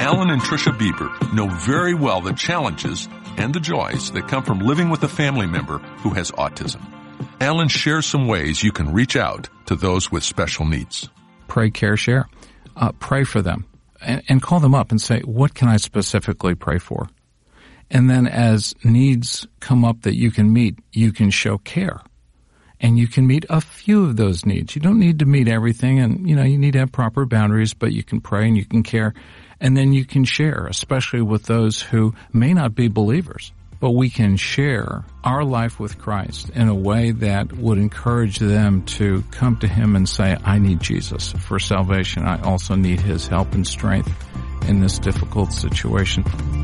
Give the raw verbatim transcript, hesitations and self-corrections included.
Alan and Tricia Bieber know very well the challenges and the joys that come from living with a family member who has autism. Alan shares some ways you can reach out to those with special needs. Pray, care, share. Uh, pray for them and, and call them up and say, what can I specifically pray for? And then as needs come up that you can meet, you can show care. And you can meet a few of those needs. You don't need to meet everything, and, you know, you need to have proper boundaries, but you can pray and you can care. And then you can share, especially with those who may not be believers. But we can share our life with Christ in a way that would encourage them to come to Him and say, I need Jesus for salvation. I also need His help and strength in this difficult situation.